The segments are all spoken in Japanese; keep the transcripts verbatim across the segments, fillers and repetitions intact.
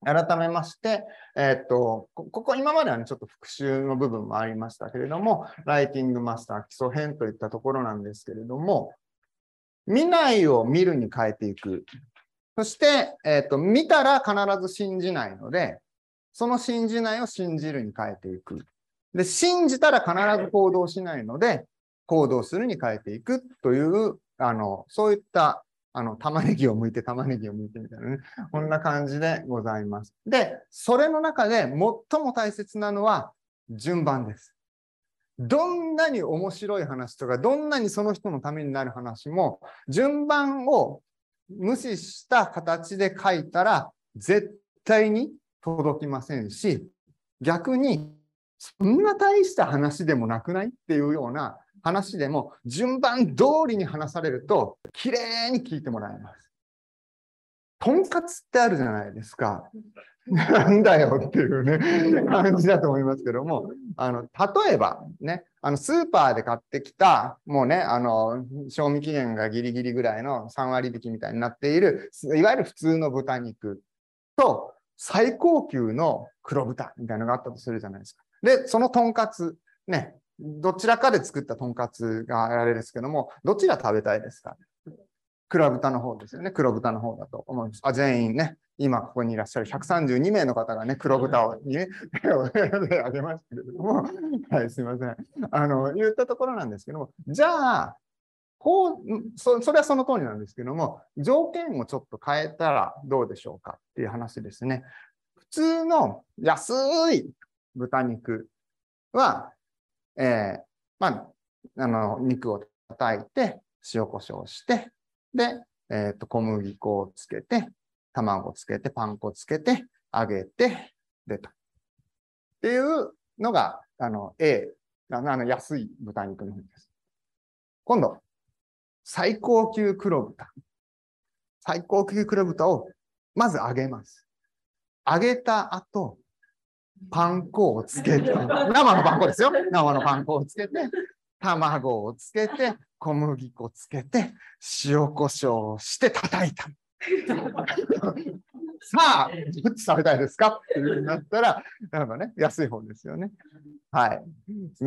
改めまして、えっと、ここ今まではね、ちょっと復習の部分もありましたけれども、ライティングマスター基礎編といったところなんですけれども、見ないを見るに変えていく。そして、えっと、見たら必ず信じないので、その信じないを信じるに変えていく。で、信じたら必ず行動しないので、行動するに変えていくという、あの、そういったあの、玉ねぎを剥いて玉ねぎを剥いてみたいなね。こんな感じでございます。で、それの中で最も大切なのは順番です。どんなに面白い話とか、どんなにその人のためになる話も、順番を無視した形で書いたら絶対に届きませんし、逆にそんな大した話でもなくないっていうような話でも順番通りに話されるときれいに聞いてもらえます。とんかつってあるじゃないですか。なんだよっていうね、感じだと思いますけども、あの、例えばね、あの、スーパーで買ってきた、もうね、あの、賞味期限がギリギリぐらいのさん割引きみたいになっている、いわゆる普通の豚肉と最高級の黒豚みたいなのがあったとするじゃないですか。で、そのとんかつ、ね、どちらかで作ったとんかつがあれですけども、どちら食べたいですか？黒豚の方ですよね。黒豚の方だと思います。あ、全員ね、今ここにいらっしゃるひゃくさんじゅうにめいの方がね、黒豚をね、手を挙げましたけれども、はい、すいません。あの、言ったところなんですけども、じゃあ、こう、そ、それはその通りなんですけども、条件をちょっと変えたらどうでしょうかっていう話ですね。普通の安い豚肉は、えー、まあ、あの、肉を叩いて、塩コショウして、で、えっと、小麦粉をつけて、卵つけて、パン粉つけて、揚げて、でと。っていうのが、あの、A、あの、安い豚肉の方です。今度、最高級黒豚。最高級黒豚をまず揚げます。揚げた後、パン粉をつけて、生のパン粉ですよ。生のパン粉をつけて、卵をつけて、小麦粉つけて、塩コショウして叩いた。さあ、どっち食べたいですかっていうふうになったら、なんかね、安い方ですよね。はい。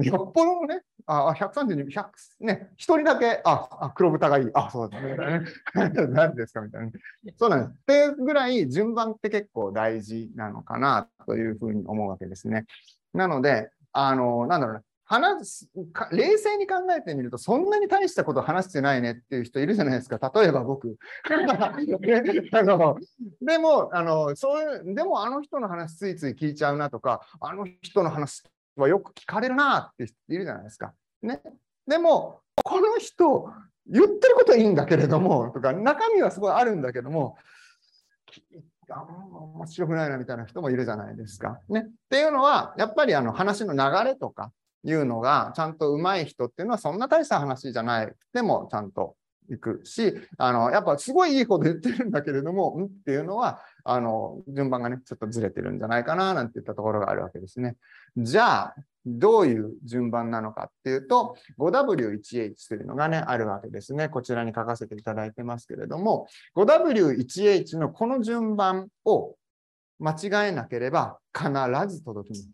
よっぽどね、あ、ひゃくさんじゅうに、ひゃくね、一人だけ、あ、あ黒豚がいい。あ、そうだね。何ですかみたいな。そうなんです。っていうぐらい順番って結構大事なのかなというふうに思うわけですね。なので、あの、なんだろうな。話す、冷静に考えてみると、そんなに大したこと話してないねっていう人いるじゃないですか。例えば僕。あのでも、あの、そういう、でもあの人の話ついつい聞いちゃうなとか、あの人の話はよく聞かれるなって人いるじゃないですか。ね。でも、この人、言ってることはいいんだけれども、とか、中身はすごいあるんだけども、あ面白くないなみたいな人もいるじゃないですか。ね。っていうのは、やっぱりあの話の流れとかいうのが、ちゃんと上手い人っていうのは、そんな大した話じゃない。でも、ちゃんといくし、あの、やっぱすごいいいこと言ってるんだけれども、んっていうのは、あの、順番がね、ちょっとずれてるんじゃないかな、なんていったところがあるわけですね。じゃあ、どういう順番なのかっていうと、ごダブリューいちエイチ というのがね、あるわけですね。こちらに書かせていただいてますけれども、ごダブリューいちエイチ のこの順番を間違えなければ必ず届きます。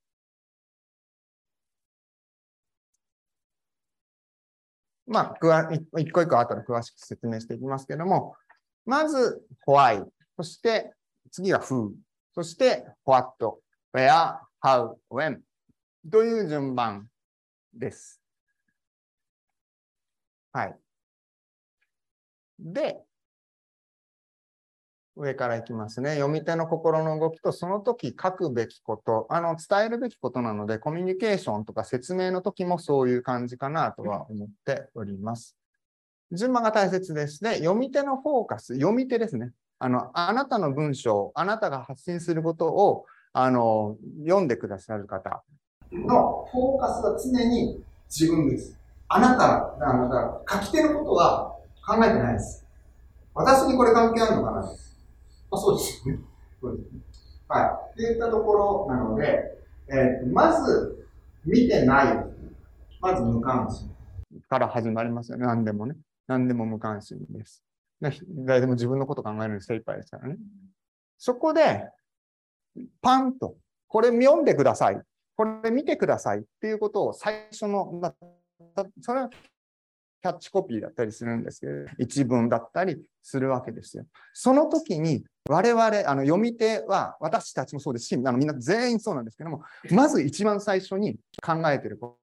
まあ、一個一個後で詳しく説明していきますけれども、まず、why、そして次は who、そして what、where、how、when という順番です。はい。で、上からいきますね。読み手の心の動きと、その時書くべきこと、あの、伝えるべきことなので、コミュニケーションとか説明の時もそういう感じかなとは思っております。順番が大切です。で、読み手のフォーカス、読み手ですね。あの、あなたの文章、あなたが発信することを、あの、読んでくださる方のフォーカスは常に自分です。あなた、あの、書き手のことは考えてないです。私にこれ関係あるのかなです。まあ、そうですよね。そうですね。はい。っていったところなので、えー、まず、見てない。まず無関心から始まりますよね。何でもね。何でも無関心です。誰でも自分のこと考えるのに精一杯ですからね。 そこで、パンと、これ読んでください。これ見てくださいっていうことを最初の、まあ、それはキャッチコピーだったりするんですけど、一文だったりするわけですよ。その時に我々、あの読み手は、私たちもそうですし、あのみんな全員そうなんですけども、まず一番最初に考えていること、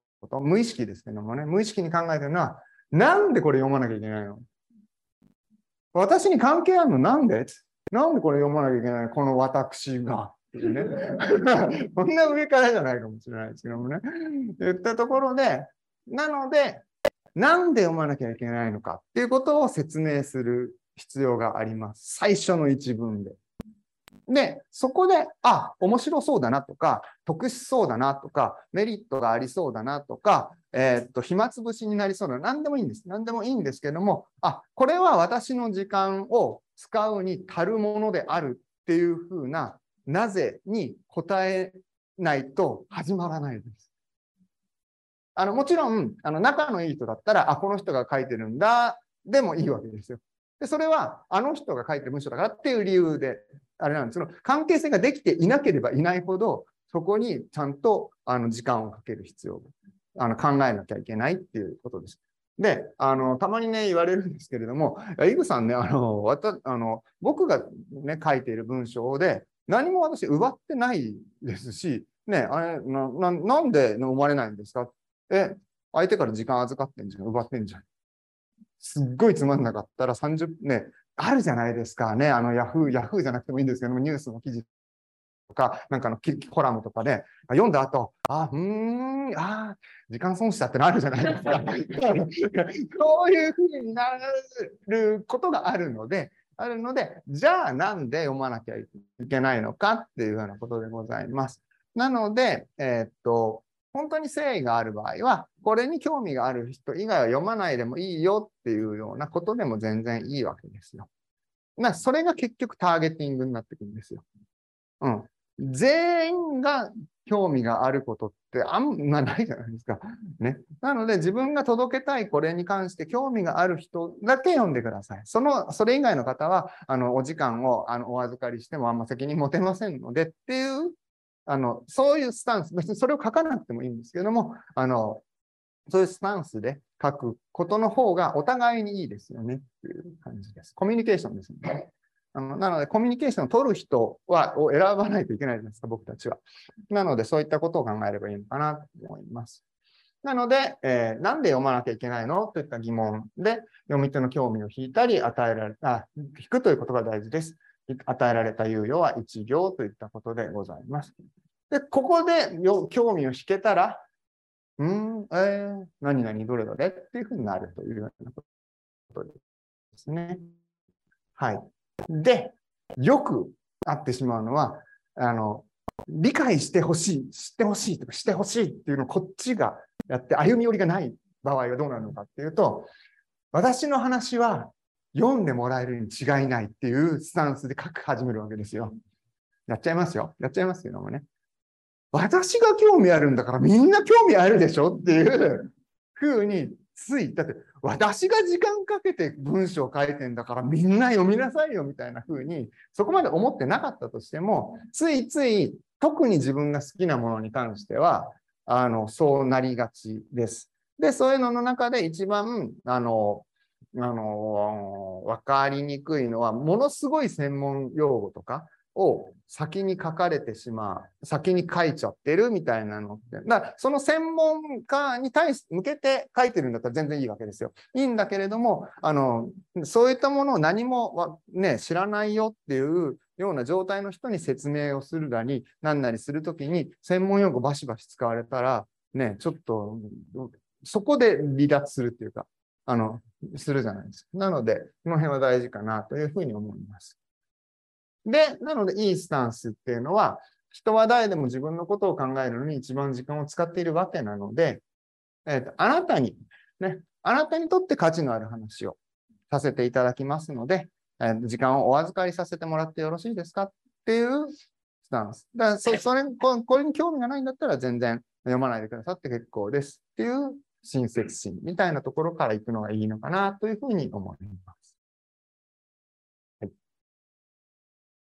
無意識ですけどもね、無意識に考えているのは、なんでこれ読まなきゃいけないの？私に関係あるの？なんでなんでこれ読まなきゃいけないの？この私が。ね、こんな上からじゃないかもしれないですけどもね。言ったところで、なので、なんで読まなきゃいけないのかっていうことを説明する必要があります。最初の一文で。で、そこで、あ、面白そうだなとか、得しそうだなとか、メリットがありそうだなとか、えー、っと、暇つぶしになりそうだな、何でもいいんです。何でもいいんですけども、あ、これは私の時間を使うに足るものであるっていうふうな、なぜに答えないと始まらないです。あの、もちろん、あの、仲のいい人だったら、あ、この人が書いてるんだ、でもいいわけですよ。で、それは、あの人が書いてる文章だからっていう理由で、あれなんです。その関係性ができていなければいないほど、そこにちゃんと、あの、時間をかける必要が、あの、考えなきゃいけないっていうことです。で、あの、たまにね、言われるんですけれども、イグさんね、あの、わた、あの、僕がね、書いている文章で、何も私奪ってないですし、ね、あれ、な、ななんで思われないんですか？え、相手から時間預かってんじゃん、奪ってんじゃん。すっごいつまんなかったらさんじゅう、ね、あるじゃないですかね。あの、ヤフー、ヤフーじゃなくてもいいんですけども、ニュースの記事とか、なんかのコラムとかで、読んだ後、あ、うーん、あ、時間損したってなるじゃないですか。そういうふうになることがあるので、あるので、じゃあなんで読まなきゃいけないのかっていうようなことでございます。なので、えー、っと、本当に誠意がある場合は、これに興味がある人以外は読まないでもいいよっていうようなことでも全然いいわけですよ。まあ、それが結局ターゲティングになってくるんですよ。うん。全員が興味があることってあんまないじゃないですか。ね。なので自分が届けたいこれに関して興味がある人だけ読んでください。その、それ以外の方は、あの、お時間をあのお預かりしてもあんま責任持てませんのでっていう、あの、そういうスタンス、別にそれを書かなくてもいいんですけども、あの、そういうスタンスで書くことの方がお互いにいいですよねっていう感じです。コミュニケーションですね。あのなので、コミュニケーションを取る人はを選ばないといけないじゃないですか、僕たちは。なので、そういったことを考えればいいのかなと思います。なので、えー、なんで読まなきゃいけないのといった疑問で、読み手の興味を引いたり、与えられた、引くということが大事です。与えられた猶予はいち行といったことでございます。で、ここで興味を引けたら、うん、えー、何々どれどれっていうふうになるというようなことですね。はい。で、よくあってしまうのは、あの、理解してほしい、知ってほしいとかしてほしいっていうのをこっちがやって歩み寄りがない場合はどうなるのかっていうと、私の話は読んでもらえるに違いないっていうスタンスで書き始めるわけですよ。やっちゃいますよ。やっちゃいますけどもね。私が興味あるんだからみんな興味あるでしょっていうふうについ、だって私が時間かけて文章を書いてんだからみんな読みなさいよみたいなふうにそこまで思ってなかったとしても、ついつい特に自分が好きなものに関してはあのそうなりがちです。で、そういうのの中で一番あのあの分かりにくいのはものすごい専門用語とかを先に書かれてしまう、先に書いちゃってるみたいなのって、だからその専門家に対して向けて書いてるんだったら全然いいわけですよ。いいんだけれども、あのそういったものを何も、ね、知らないよっていうような状態の人に説明をするなり、何なりするときに専門用語バシバシ使われたら、ね、ちょっとそこで離脱するっていうか、あの、するじゃないですか。なので、この辺は大事かなというふうに思います。で、なので、いいスタンスっていうのは、人は誰でも自分のことを考えるのに一番時間を使っているわけなので、えーと、あなたに、ね、あなたにとって価値のある話をさせていただきますので、えー、時間をお預かりさせてもらってよろしいですかっていうスタンス。だからそそれこ、これに興味がないんだったら全然読まないでくださって結構ですっていう親切心みたいなところから行くのがいいのかなというふうに思います。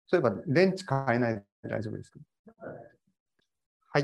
そういえば電池変えないで大丈夫ですか？はい。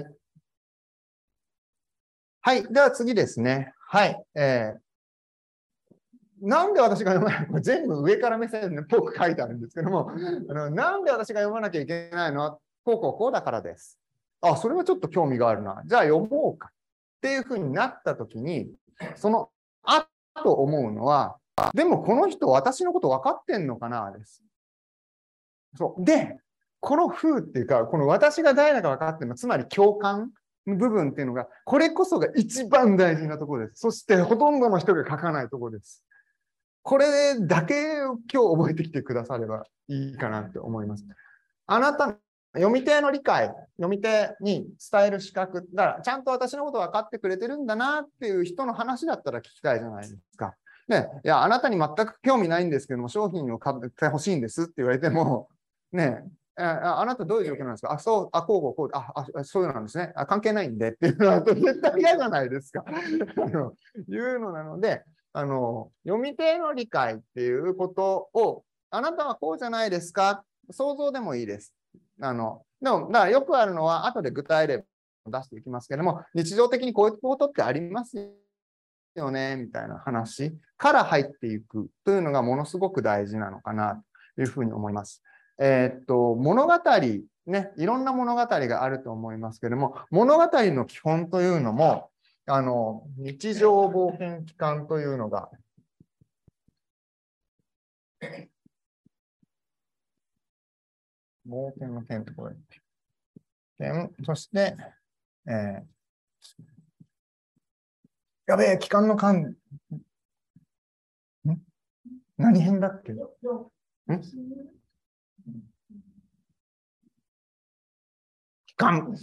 はい。では次ですね。はい。えー、なんで私が読まないの全部上から目線っぽく書いてあるんですけども、あのなんで私が読まなきゃいけないの？こうこうこうだからです。あ、それはちょっと興味があるな。じゃあ読もうか。っていうふうになったときに、そのあと思うのは、でもこの人私のこと分かってんのかなです。そう。で、この風っていうか、この私が誰だか分かってるの、つまり共感の部分っていうのが、これこそが一番大事なところです。そしてほとんどの人が書かないところです。これだけを今日覚えてきてくださればいいかなって思います。あなたの読み手の理解、読み手に伝える資格、だからちゃんと私のこと分かってくれてるんだなっていう人の話だったら聞きたいじゃないですか。ね、いや、あなたに全く興味ないんですけども、商品を買ってほしいんですって言われても、ね、ああなたどういう状況なんですか？あ、そう、あ、こうこうこう、あ、あそういうのなんですね。あ、関係ないんでっていうのは絶対嫌じゃないですか。あのいうのなので、あの、読み手の理解っていうことを、あなたはこうじゃないですか？想像でもいいです。あの、でも、だからよくあるのは、後で具体例を出していきますけれども、日常的にこういうことってありますよね、みたいな話から入っていくというのがものすごく大事なのかなというふうに思います。えー、っと、物語、ね、いろんな物語があると思いますけれども、物語の基本というのも、あの、日常冒険期間というのが、冒険の点ところ点、そして、えー、やべえ、期間の間、ん何編だっけ？ん期間。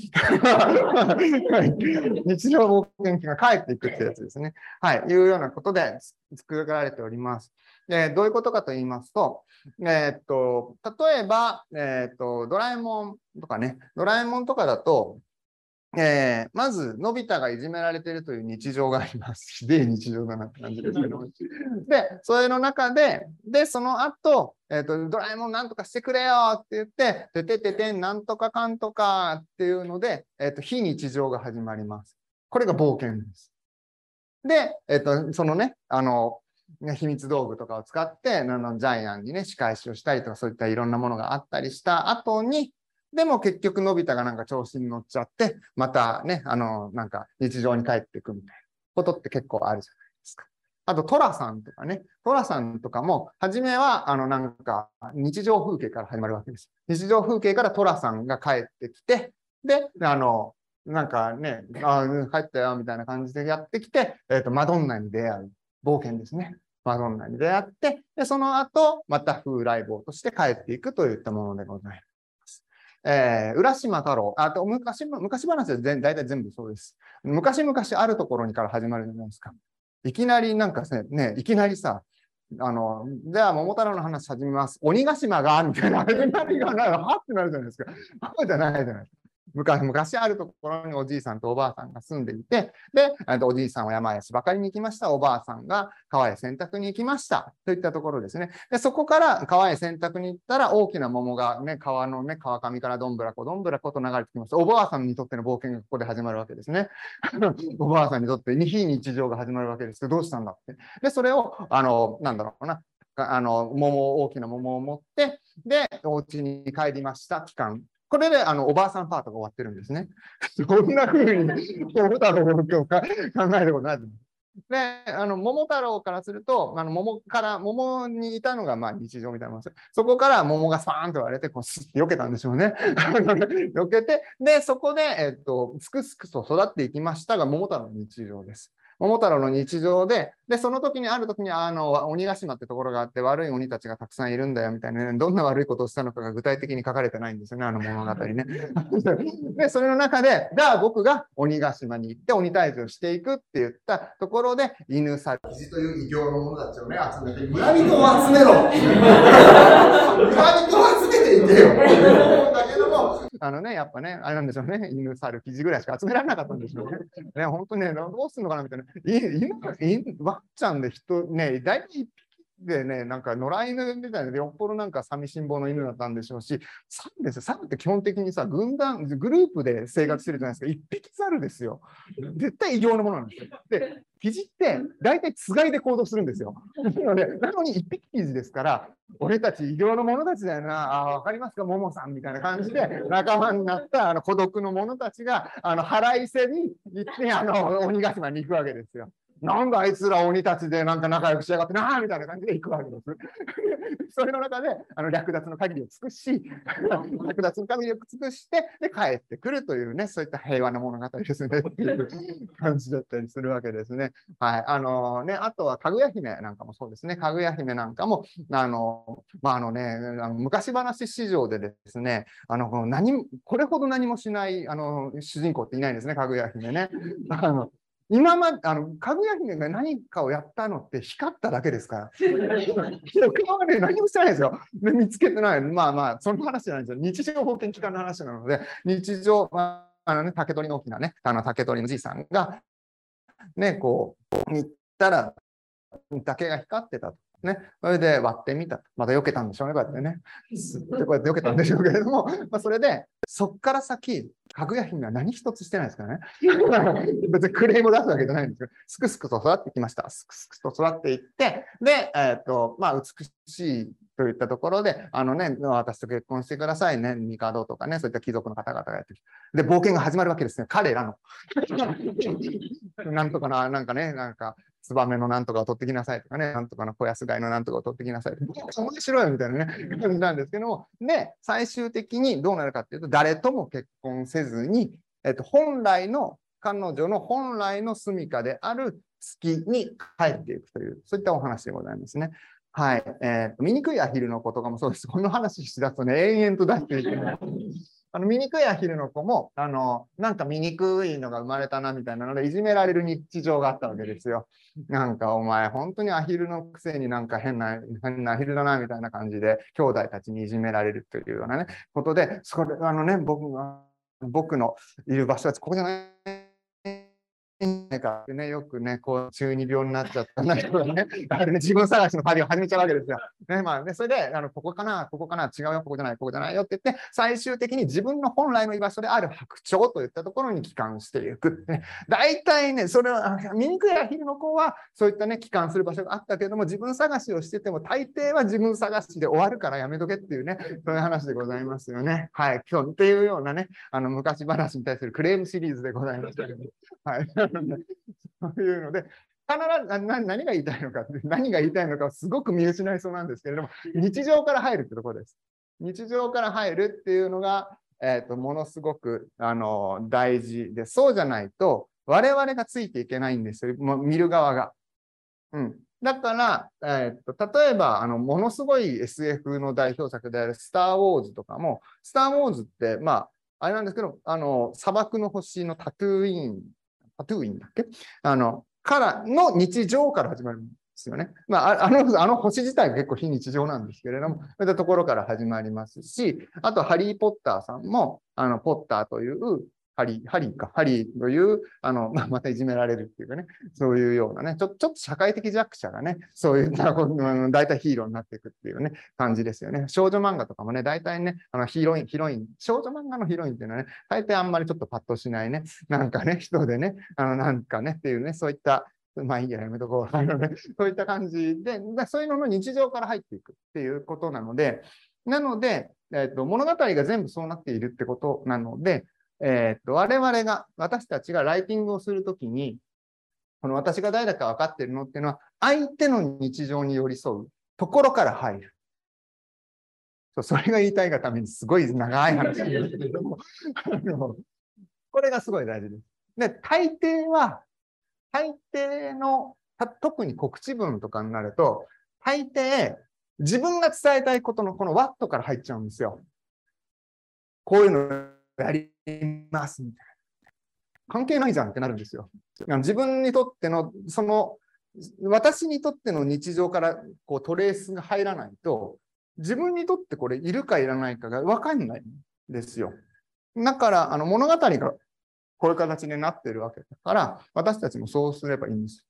日常冒険期が帰っていくってやつですね。はい。いうようなことで作られております。でどういうことかと言いますと、えー、っと、例えば、えー、っと、ドラえもんとかね、ドラえもんとかだと、えー、まず、のび太がいじめられているという日常があります。ひでえ日常だなって感じですけど。で、それの中で、で、その後、えっと、ドラえもんなんとかしてくれよって言って、ててててんなんとかかんとかっていうので、えっと、非日常が始まります。これが冒険です。で、えっと、そのね、あの、秘密道具とかを使って、あのジャイアンにね、仕返しをしたりとか、そういったいろんなものがあったりした後に、でも結局、のび太がなんか調子に乗っちゃって、またね、あの、なんか日常に帰っていくみたいなことって結構あるじゃないですか。あと、トラさんとかね、トラさんとかも、初めは、あの、なんか、日常風景から始まるわけです。日常風景からトラさんが帰ってきて、で、あの、なんかね、あ帰ったよみたいな感じでやってきて、えーと、マドンナに出会う。冒険ですね。マドンナに出会って、でその後、また風来坊として帰っていくといったものでございます。えー、浦島太郎、あと昔、昔話は大体全部そうです。昔々あるところにから始まるじゃないですか。いきなりなんかね、ねいきなりさ、あの、じゃあ桃太郎の話始めます。鬼ヶ島が、みたいな始まりがない、はってなるじゃないですか。そうじゃないじゃないですか。昔、昔あるところにおじいさんとおばあさんが住んでいて、で、おじいさんは山へ芝刈りに行きました。おばあさんが川へ洗濯に行きました。といったところですね。で、そこから川へ洗濯に行ったら大きな桃がね、川のね、川上からどんぶらこどんぶらこと流れてきます。おばあさんにとっての冒険がここで始まるわけですね。おばあさんにとって非日常が始まるわけですけど、どうしたんだって。で、それを、あの、なんだろうな。あの、桃、大きな桃を持って、で、お家に帰りました、期間。これであのおばあさんパートが終わってるんですね。そんな風に桃太郎を考えたことない。で、あの桃太郎からすると、あの桃から桃にいたのがまあ日常みたいなものです。そこから桃がスパーンと割れて、こうスッて避けたんでしょうね。避けて、で、そこで、えっと、すくすくと育っていきましたが、桃太郎の日常です。桃太郎の日常で、で、その時にある時に、あの、鬼ヶ島ってところがあって、悪い鬼たちがたくさんいるんだよ、みたいなね、どんな悪いことをしたのかが具体的に書かれてないんですよね、あの物語ね。で、それの中で、じゃあ僕が鬼ヶ島に行って鬼退治をしていくって言ったところで、犬猿キジという異形の者たちをね、集めて、村人を集めろ村人を集めていけよだけども、あのね、やっぱね、あれなんでしょうね、犬猿キジぐらいしか集められなかったんでしょうね。ね、本当にね、どうするのかなみたいな。犬、犬、ワンちゃんで人、ね、大体いっぴきでね、なんか野良犬みたいな、よっぽどなんか寂しん坊の犬だったんでしょうし、猿ですよ。猿って基本的にさ、軍団、グループで生活してるじゃないですか。一匹猿ですよ。絶対異形のものなんですよ。で、キジって大体つがいで行動するんですよ。なので、なのに一匹キジですから、俺たち異形の者たちだよな、あ、わかりますか、ももさんみたいな感じで、仲間になったあの孤独の者たちが、あの腹いせに行って、あの鬼ヶ島に行くわけですよ。なんだあいつら鬼たちでなんか仲良くしやがってなみたいな感じで行くわけです。それの中であの略奪の限りを尽くし、略奪の限りを尽くして、で帰ってくるというね、そういった平和な物語ですねっていう感じだったりするわけですね。はい。あのね、あとはかぐや姫なんかもそうですね。かぐや姫なんかも、あの、まあ、あのね、あの昔話史上でですね、あの、この何、これほど何もしない、あの、主人公っていないんですね、かぐや姫ね。あの今まで、あの、かぐや姫が何かをやったのって光っただけですから。他はね、何もしてないですよ。で見つけてない。まあまあ、その話じゃないんですよ。日常保険機関の話なので、日常、まあ、あのね、竹取の大きなね、あの竹取のじいさんが、ね、こう、行ったら、竹が光ってたと。ね、それで割ってみた。また避けたんでしょうね、こうやってね。すってこうやって避けたんでしょうけれども、まあ、それで、そっから先、かぐや姫は何一つしてないですからね。別にクレームを出すわけじゃないんですけど、すくすくと育ってきました。すくすくと育っていって、で、えっと、まあ、美しいといったところで、あのね、私と結婚してくださいね、帝とかね、そういった貴族の方々がやってきて、で、冒険が始まるわけですね、彼らの。なんとかな、なんかね、なんか、ツバメのなんとかを取ってきなさいとかね、なんとかの小安貝のなんとかを取ってきなさいとか、面白いみたいなね、感じなんですけども、で、最終的にどうなるかっていうと、誰とも結婚せずに、えっと、本来の、彼女の本来の住処である月に帰っていくという、そういったお話でございますね。はい。えー、と醜いアヒルの子とかもそうです。この話しだすとね、延々と出していく。あの醜いアヒルの子も、あの、なんか醜いのが生まれたなみたいなので、いじめられる日常があったわけですよ。なんかお前、本当にアヒルのくせになんか変な、変なアヒルだなみたいな感じで、兄弟たちにいじめられるというようなね、ことで、それ、あのね、僕が、僕のいる場所はここじゃない。かね、よくね、こう中二病になっちゃった人がね、あれね、自分探しの旅を始めちゃうわけですよ。ね、まあね、それで、あのここかな、ここかな、違うよ、ここじゃない、ここじゃないよって言って、最終的に自分の本来の居場所である白鳥といったところに帰還していく。ね、大体ね、それは、醜いアヒルの子は、そういったね、帰還する場所があったけれども、自分探しをしてても、大抵は自分探しで終わるからやめとけっていうね、そういう話でございますよね。はい、今日っていうようなね、あの昔話に対するクレームシリーズでございましたけど、はい。そういうので、必ず何何が言いたいのか、何が言いたいのかをすごく見失いそうなんですけれども、日常から入るってところです。日常から入るっていうのが、えーと、ものすごくあの大事で、そうじゃないと、我々がついていけないんですよ、もう見る側が。うん、だから、えーと、例えばあの、ものすごい エスエフ の代表作であるスター・ウォーズとかも、スター・ウォーズって、まあ、あれなんですけど、あの砂漠の星のタトゥーイン、タトゥーインだっけあのからの日常から始まるんですよね。まあ、あのあの星自体が結構非日常なんですけれども、そういったところから始まりますし、あと、ハリー・ポッターさんも、あのポッターというハリー、ハリーか、ハリーという、あの、まあ、またいじめられるっていうかね、そういうようなね、ちょちょっと社会的弱者がね、そういった大体ヒーローになっていくっていうね、感じですよね。少女漫画とかもね、大体ね、あのヒロイン、ヒロイン、少女漫画のヒロインっていうのはね、大体あんまりちょっとパッとしないね、なんかね、人でね、あの、なんかねっていうね、そういった、まあいいや、やめとこう。あのね、そういった感じで、そういうのの日常から入っていくっていうことなので、なので、えっと、物語が全部そうなっているってことなので、えっと、我々が、私たちがライティングをするときに、この私が誰だか分かっているのっていうのは、相手の日常に寄り添うところから入る。そう、それが言いたいがためにすごい長い話なんですけれども、これがすごい大事です。で、大抵は、大抵の、特に告知文とかになると、大抵、自分が伝えたいことのこのワットから入っちゃうんですよ。こういうのやりますみたいな。関係ないじゃんってなるんですよ。自分にとっての、その、私にとっての日常からこうトレースが入らないと、自分にとってこれいるかいらないかが分かんないんですよ。だから、あの物語がこういう形になっているわけだから、私たちもそうすればいいんです。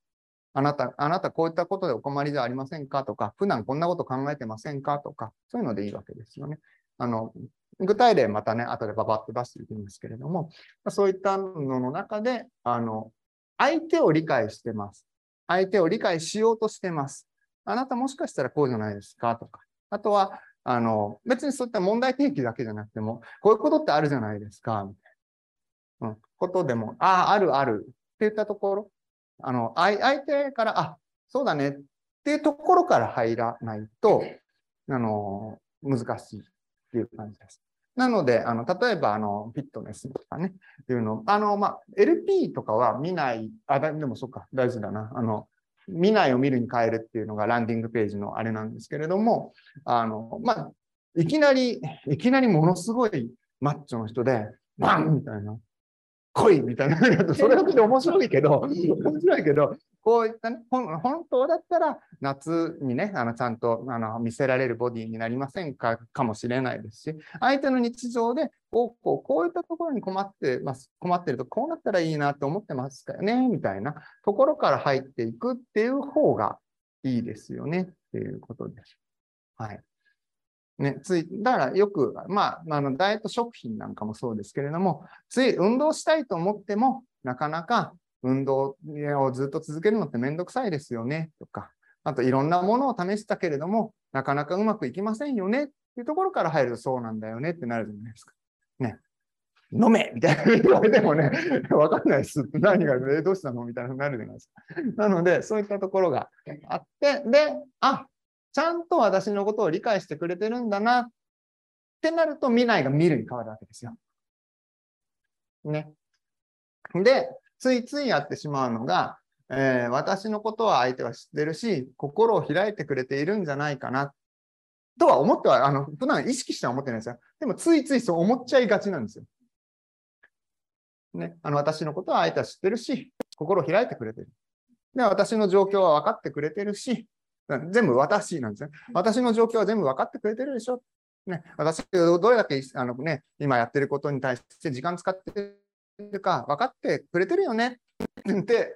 あなた、あなたこういったことでお困りじゃありませんかとか、普段こんなこと考えてませんかとか、そういうのでいいわけですよね。あの、具体例またね、後でババッと出していきますけれども、そういったのの中で、あの、相手を理解してます。相手を理解しようとしてます。あなたもしかしたらこうじゃないですかとか、あとは、あの、別にそういった問題提起だけじゃなくても、こういうことってあるじゃないですか、みたいな、うん、ことでも、ああ、あるあるっていったところ、あの、相手から、あ、そうだねっていうところから入らないと、あの、難しいっていう感じです。なので、あの、例えば、あの、フィットネスとかね、っていうの、あの、まあ、エルピー とかは見ない、あ、でもそっか、大事だな。あの、見ないを見るに変えるっていうのがランディングページのあれなんですけれども、あの、まあ、いきなり、いきなりものすごいマッチョの人で、バンみたいな、来いみたいな、それだけで面白いけど、面白いけど、こういったね、本当だったら夏にね、あのちゃんとあの見せられるボディになりませんかかもしれないですし、相手の日常でこうこうこういったところに困ってます、困ってるとこうなったらいいなと思ってますかよね、みたいなところから入っていくっていう方がいいですよねっていうことです。はい。ね、つい、だからよく、まあ、あの、ダイエット食品なんかもそうですけれども、つい運動したいと思っても、なかなか運動をずっと続けるのってめんどくさいですよね、とか、あといろんなものを試したけれども、なかなかうまくいきませんよね、っていうところから入るとそうなんだよねってなるじゃないですか。ね。飲めみたいな言われてもね、わかんないです。何が、えどうしたのみたいなになるじゃないですか。なので、そういったところがあって、で、あ、ちゃんと私のことを理解してくれてるんだなってなると、見ないが見るに変わるわけですよ。ね。で、ついついやってしまうのが、えー、私のことは相手は知ってるし、心を開いてくれているんじゃないかなとは思っては、あの普段意識しては思ってないんですよ。でも、ついついそう思っちゃいがちなんですよ。ね、あの私のことは相手は知ってるし、心を開いてくれてる。で、私の状況は分かってくれてるし、全部私なんですね。私の状況は全部分かってくれてるでしょ。ね、私がどれだけあの、ね、今やってることに対して時間使ってるか分かってくれてるよねって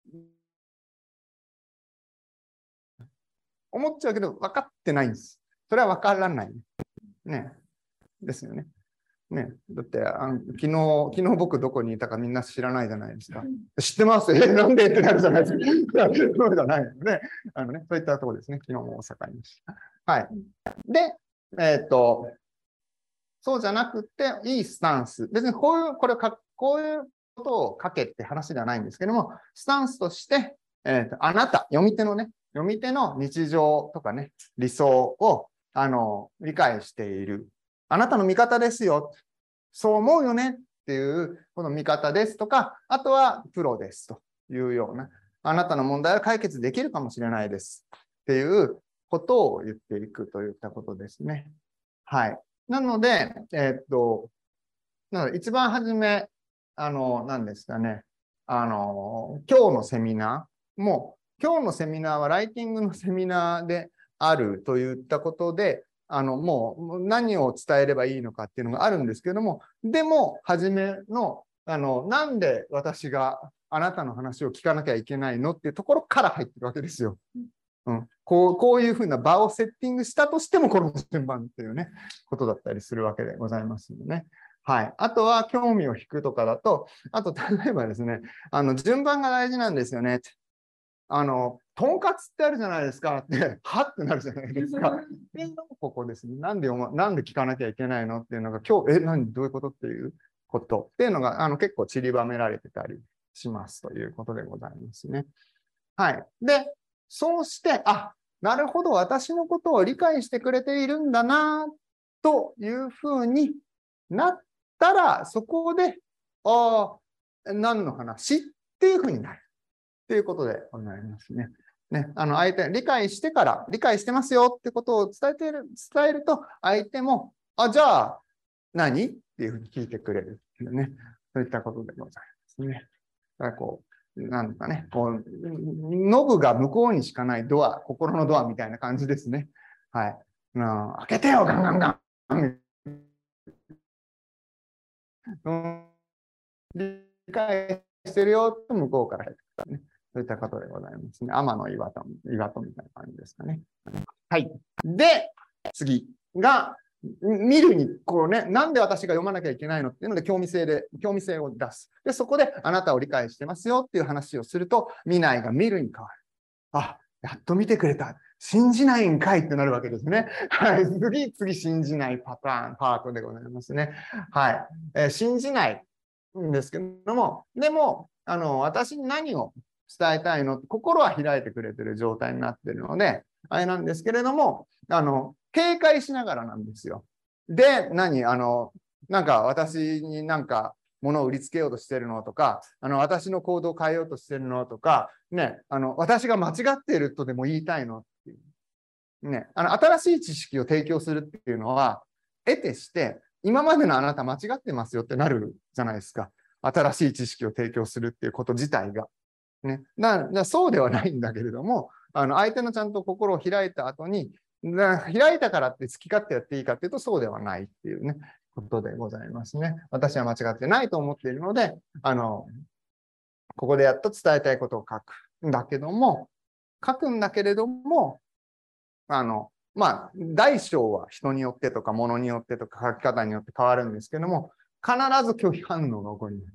思っちゃうけど、分かってないんです。それは分からない。ね。ですよね。ね、だってあの昨日、昨日僕どこにいたかみんな知らないじゃないですか。知ってますえ、なんでってなるじゃないですか。そうじゃないのね。あのね、そういったところですね。昨日も大阪にいました。はい。で、えっと、そうじゃなくて、いいスタンス。別にこういう、これか、こういうことを書けって話ではないんですけども、スタンスとして、えっと、あなた、読み手のね、読み手の日常とかね、理想を、あの、理解している。あなたの味方ですよ。そう思うよねっていう、この見方ですとか、あとはプロですというような、あなたの問題は解決できるかもしれないですっていうことを言っていくといったことですね。はい。なので、えー、っと、なので一番初め、あの、何ですかね、あの、今日のセミナーも、今日のセミナーはライティングのセミナーであるといったことで、あの、もう何を伝えればいいのかっていうのがあるんですけれども、でも、初めの、あの、なんで私があなたの話を聞かなきゃいけないのっていうところから入ってるわけですよ。うん、こう、こういうふうな場をセッティングしたとしても、この順番っていうね、ことだったりするわけでございますよね。はい。あとは、興味を引くとかだと、あと、例えばですね、あの、順番が大事なんですよね。あの、とんかつってあるじゃないですかって、はってなるじゃないですか。っていうのもここですね。なんで、なんで聞かなきゃいけないのっていうのが、今日、え、何、どういうことっていうことっていうのが、あの、結構散りばめられてたりしますということでございますね。はい。で、そうして、あ、なるほど、私のことを理解してくれているんだな、というふうになったら、そこで、ああ、何の話っていうふうになる。ということでございますね。ね、あの相手、理解してから、理解してますよってことを伝えている、伝えると、相手も、あ、じゃあ、何っていうふうに聞いてくれるっていうね。そういったことでございますね。だからこう、なんですかね、こう、ノブが向こうにしかないドア、心のドアみたいな感じですね。はい。うん、開けてよ、ガンガンガン。うん、理解してるよと向こうから入ってくるね。 そういったことでございますね。天の岩戸、岩戸みたいな感じですかね。はい。で、次が、見るに、こうね、なんで私が読まなきゃいけないのっていうので、興味性で、興味性を出す。で、そこで、あなたを理解してますよっていう話をすると、見ないが見るに変わる。あ、やっと見てくれた。信じないんかいってなるわけですね。はい。次、次、信じないパターン、パートでございますね。はい。えー、信じないんですけども、でも、あの、私に何を伝えたいの？心は開いてくれてる状態になっているので、あれなんですけれども、あの、警戒しながらなんですよ。で、何あの、なんか私になんか物を売りつけようとしてるのとか、あの、私の行動を変えようとしてるのとか、ね、あの、私が間違っているとでも言いたいのっていう。ね、あの、新しい知識を提供するっていうのは、得てして、今までのあなた間違ってますよってなるじゃないですか。新しい知識を提供するっていうこと自体が。ね、だだそうではないんだけれども、あの相手のちゃんと心を開いた後に、開いたからって好き勝手やっていいかっていうとそうではないっていうね、ことでございますね。私は間違ってないと思っているので、あの、ここでやっと伝えたいことを書くんだけども、書くんだけれども、あの、まあ、大小は人によってとか、物によってとか、書き方によって変わるんですけども、必ず拒否反応が起こります。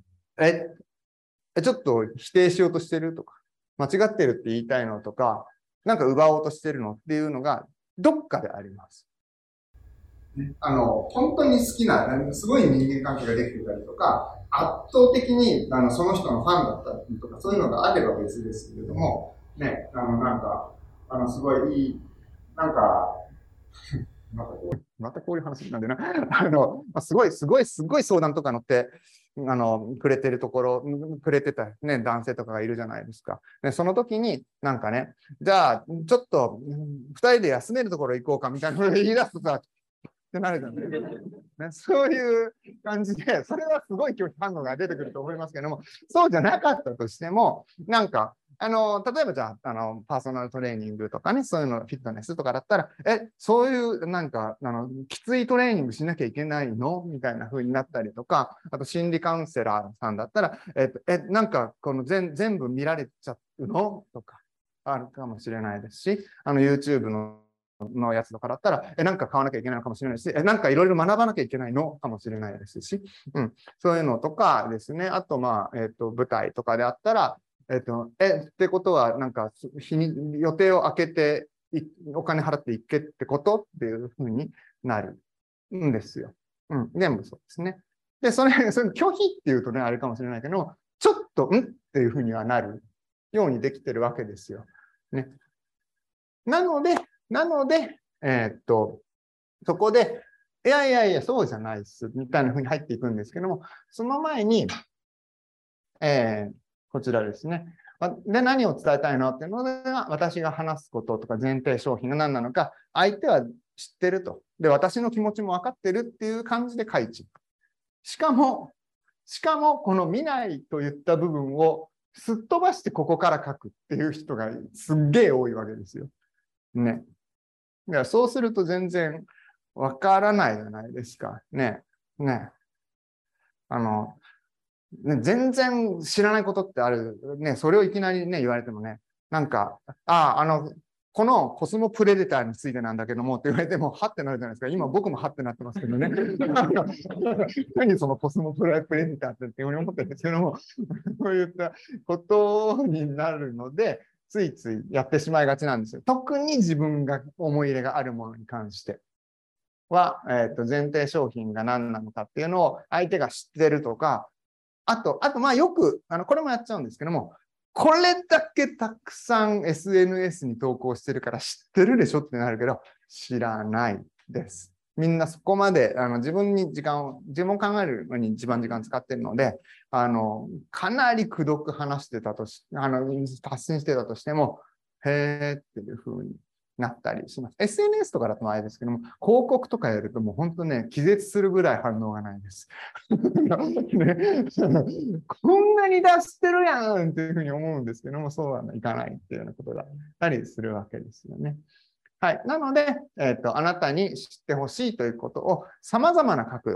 え、ちょっと否定しようとしてるとか、間違ってるって言いたいのとか、なんか奪おうとしてるのっていうのが、どっかであります。あの、本当に好きな、すごい人間関係ができてたりとか、圧倒的にあのその人のファンだったりとか、そういうのがあれば別ですけれども、ね、あの、なんか、あの、すごいいい、なんか、またこうまたこういう話なんでな、あの、すごい、すごい、すごい相談とか乗って、あの、くれてるところ、くれてたね、男性とかがいるじゃないですか。で、その時に、なんかね、じゃあ、ちょっと、二人で休めるところ行こうかみたいなことを言い出すとさ、ってなるじゃないですか。ね、そういう感じで、それはすごい拒否反応が出てくると思いますけども、そうじゃなかったとしても、なんか、あの、例えばじゃあ、あの、パーソナルトレーニングとかね、そういうの、フィットネスとかだったら、え、そういう、なんか、あの、きついトレーニングしなきゃいけないのみたいな風になったりとか、あと心理カウンセラーさんだったら、えっと、え、なんか、この全全部見られちゃうのとか、あるかもしれないですし、あの、YouTube ののやつとかだったら、え、なんか買わなきゃいけないのかもしれないし、え、なんかいろいろ学ばなきゃいけないのかもしれないですし、うん、そういうのとかですね。あと、まあ、えっと、舞台とかであったら、えっと、え、ってことは、なんか、日に、予定を空けてい、お金払っていけってことっていうふうになるんですよ。うん、全部そうですね。で、それ、それ拒否っていうとね、あれかもしれないけど、ちょっと、んっていうふうにはなるようにできてるわけですよ。ね。なので、なので、えー、っと、そこで、いやいやいや、そうじゃないです、みたいな風に入っていくんですけども、その前に、えー、こちらですね。で、何を伝えたいのっていうのが、私が話すこととか前提商品が何なのか、相手は知ってると。で、私の気持ちも分かってるっていう感じで書いちゃう。しかも、しかも、この見ないといった部分をすっ飛ばしてここから書くっていう人がすっげえ多いわけですよ。ね。いや、そうすると全然わからないじゃないですか。ね。ね。あの、ね、全然知らないことってある。ね。それをいきなりね、言われてもね、なんか、ああ、あの、このコスモプレデターについてなんだけどもって言われても、はってなるじゃないですか。今僕もはってなってますけどね。何そのコスモプレデターってっていうふうに思ってるんですけども、そういったことになるので、ついついやってしまいがちなんですよ。特に自分が思い入れがあるものに関しては、えー、と前提商品が何なのかっていうのを相手が知ってるとか、あと、あとまあよく、あのこれもやっちゃうんですけども、これだけたくさん エスエヌエス に投稿してるから知ってるでしょってなるけど、知らないです。みんなそこまであの自分に時間を、自分を考えるのに一番時間使ってるので、あの、かなりくどく話してたとし、あの、発信してたとしても、へーっていう風になったりします。エスエヌエス とかだとあれですけども、広告とかやるともう本当ね、気絶するぐらい反応がないです。ね、こんなに出してるやんっていうふうに思うんですけども、そうはいかないっていうようなことだったりするわけですよね。はい。なので、えっと、あなたに知ってほしいということを様々な角度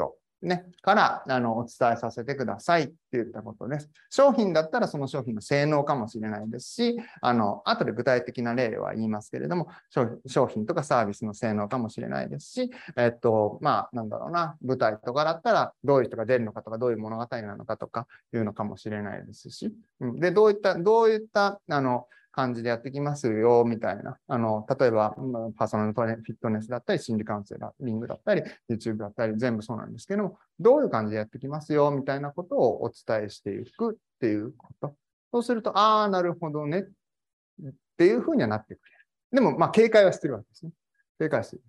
ね、からあのお伝えさせてくださいって言ったことです。商品だったらその商品の性能かもしれないですし、あの後で具体的な例は言いますけれども、商品とかサービスの性能かもしれないですし、えっと、まあ、なんだろうな、舞台とかだったらどういう人が出るのかとか、どういう物語なのかとかいうのかもしれないですし、で、どういった、どういった、あの、感じでやってきますよ、みたいな。あの、例えば、パーソナルフィットネスだったり、心理カウンセラー、リングだったり、YouTube だったり、全部そうなんですけども、どういう感じでやってきますよ、みたいなことをお伝えしていくっていうこと。そうすると、ああ、なるほどね、っていうふうにはなってくれる。でも、まあ、警戒はしてるわけですね。警戒してる。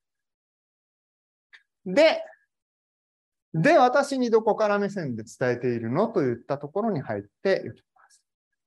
で、で、私にどこから目線で伝えているのといったところに入っていきます。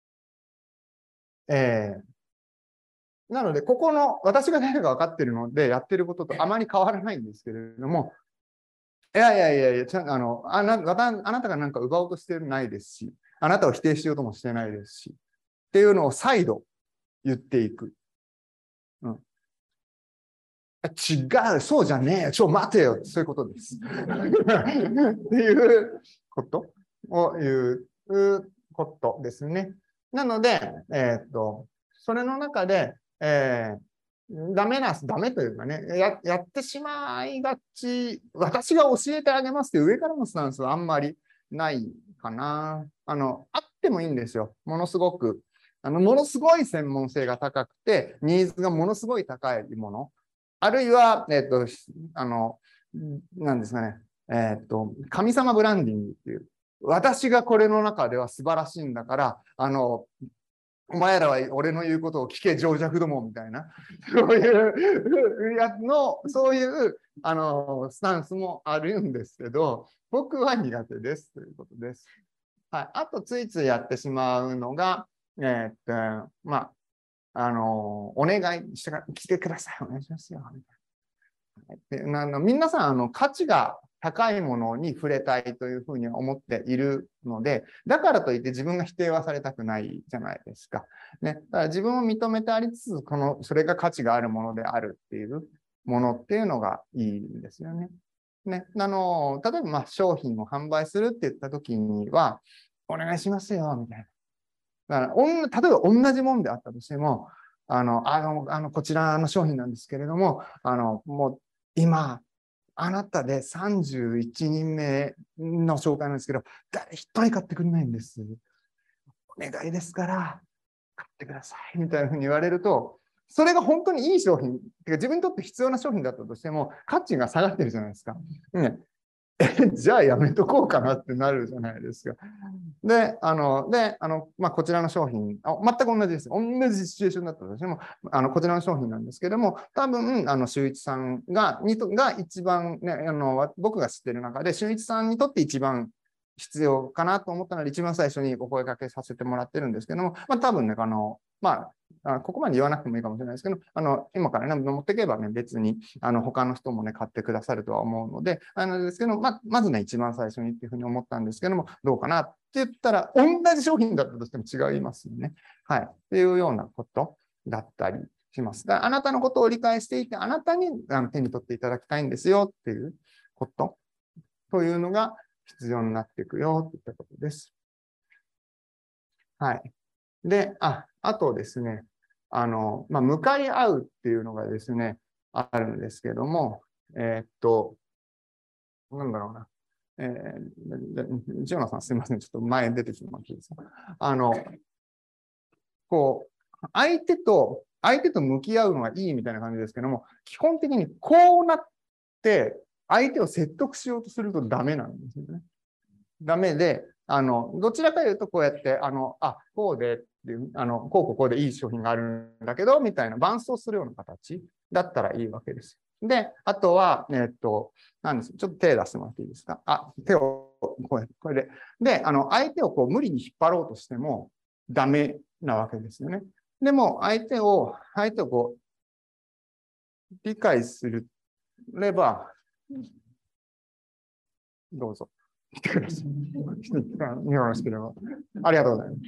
えー、なので、ここの私が誰か分かっているので、やってることとあまり変わらないんですけれども、いやいやいやいや、ちゃあのあなあなたが何か奪おうとしてないですし、あなたを否定しようともしてないですし、っていうのを再度言っていく。うん、違う、そうじゃねえよ、ちょ、待てよ、そういうことです。っていうことを言うことですね。なので、えー、っと、それの中で、えー、ダメな、ダメというかねや、やってしまいがち、私が教えてあげますっていう上からのスタンスはあんまりないかな。あの、あってもいいんですよ。ものすごく。あの、ものすごい専門性が高くて、ニーズがものすごい高いもの。あるいは、えっと、あの、なんですかね、えっと、神様ブランディングっていう、私がこれの中では素晴らしいんだから、あの、お前らは俺の言うことを聞け、情弱どもみたいな、そういうやつの、そういうあのスタンスもあるんですけど、僕は苦手ですということです。はい、あと、ついついやってしまうのが、えー、っと、まあ、あの、お願いして来てください。お願いしますよ。であの皆さんあの、価値が高いものに触れたいというふうに思っているので、だからといって自分が否定はされたくないじゃないですか。ね、だから自分を認めてありつつ、この、それが価値があるものであるっていうものっていうのがいいんですよね。ね、あの、例えばまあ商品を販売するって言った時には、お願いしますよ、みたいな。だから例えば同じもんであったとしても、あの、あの、あのこちらの商品なんですけれども、あの、もう今、あなたでさんじゅういちにんめの紹介なんですけど、誰一人買ってくれないんです。お願いですから、買ってください。みたいなふうに言われると、それが本当にいい商品、てか自分にとって必要な商品だったとしても、価値が下がってるじゃないですか。ね、じゃあやめとこうかなってなるじゃないですか。で、あの、で、あの、まあ、こちらの商品、あ全く同じです。同じシチュエーションだったとしても、あの、こちらの商品なんですけども、多分、あの、周一さんが、にとが一番ね、あの、僕が知ってる中で、周一さんにとって一番必要かなと思ったので、一番最初にお声掛けさせてもらってるんですけども、まあ、多分ね、あの、まあ、ここまで言わなくてもいいかもしれないですけど、あの、今からね、持っていけばね、別に、あの、他の人もね、買ってくださるとは思うので、あのですけど、まあ、まずね、一番最初にっていうふうに思ったんですけども、どうかなって言ったら、同じ商品だったとしても違いますよね。はい。っていうようなことだったりします。だからあなたのことを理解していて、あなたにあの手に取っていただきたいんですよっていうことというのが必要になっていくよといったことです。はい。で、あ、あとですね、あの、まあ、向かい合うっていうのがですね、あるんですけども、えー、っと、なんだろうな。えー、ジョナさん、すみません。ちょっと前に出てきてもらっていいですか。あの、こう、相手と、相手と向き合うのがいいみたいな感じですけども、基本的にこうなって、相手を説得しようとするとダメなんですよね。ダメで、あの、どちらかというと、こうやって、あの、あ、こうで、あの、こうこうこうでいい商品があるんだけど、みたいな伴走するような形だったらいいわけです。で、あとは、えっと、なんです。ちょっと手出してもらっていいですか。あ、手を、これ、これで。で、あの、相手をこう無理に引っ張ろうとしてもダメなわけですよね。でも、相手を、相手をこう、理解すれば、どうぞ。来てください。よろしければ。ありがとうございます。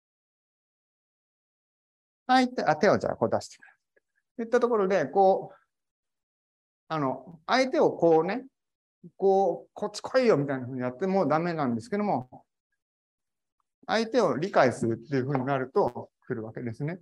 相手、あ、手をじゃあこう出してください。といったところで、こう、あの、相手をこうね、 こう、こっち来いよみたいなふうにやってもダメなんですけども、相手を理解するっていうふうになると来るわけですね。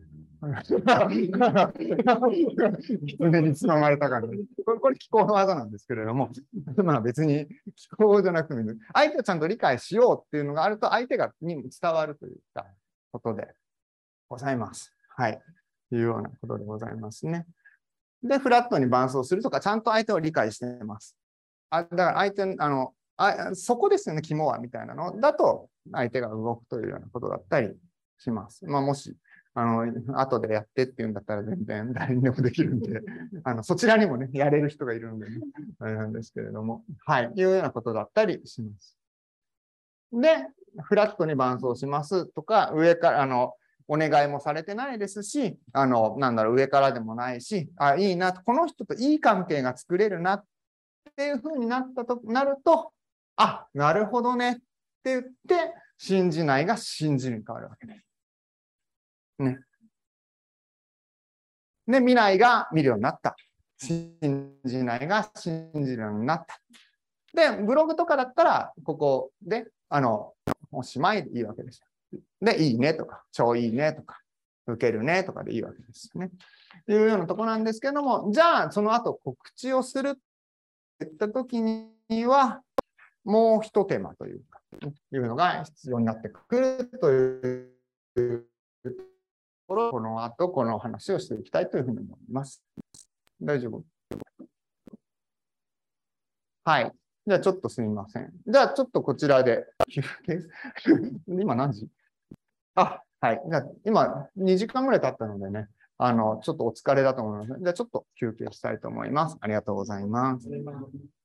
狐につままれたから、ね、これ、これ気候の技なんですけれども、まあ別に気候じゃなくてもいい、相手をちゃんと理解しようっていうのがあると、相手がに伝わるといったことでございます。はい。というようなことでございますね。で、フラットに伴走するとか、ちゃんと相手を理解しています。あだから相手、あの、あそこですよね、肝はみたいなのだと、相手が動くというようなことだったりします。まあ、もし、あの、後でやってっていうんだったら全然誰にでもできるんで、あの、そちらにもね、やれる人がいるのでね、あれなんですけれども、はい、いうようなことだったりします。で、フラットに伴走しますとか、上から、あの、お願いもされてないですし、あの、なんだろう、上からでもないし、あ、いいな、この人といい関係が作れるなっていうふうになったと、なると、あ、なるほどねって言って、信じないが信じるに変わるわけです。ね。で、見ないが見るようになった。信じないが信じるようになった。で、ブログとかだったら、ここで、あの、おしまいでいいわけです。で、いいねとか、超いいねとか、受けるねとかでいいわけですね。というようなところなんですけども、じゃあ、その後告知をするっていったときには、もう一手間というか、いうのが必要になってくるというところ、この後、この話をしていきたいというふうに思います。大丈夫？はい。じゃあちょっとすみません。じゃあちょっとこちらで休憩。今何時？あ、はい。じゃあ今にじかんぐらい経ったのでね、あの、ちょっとお疲れだと思います。じゃあちょっと休憩したいと思います。ありがとうございます。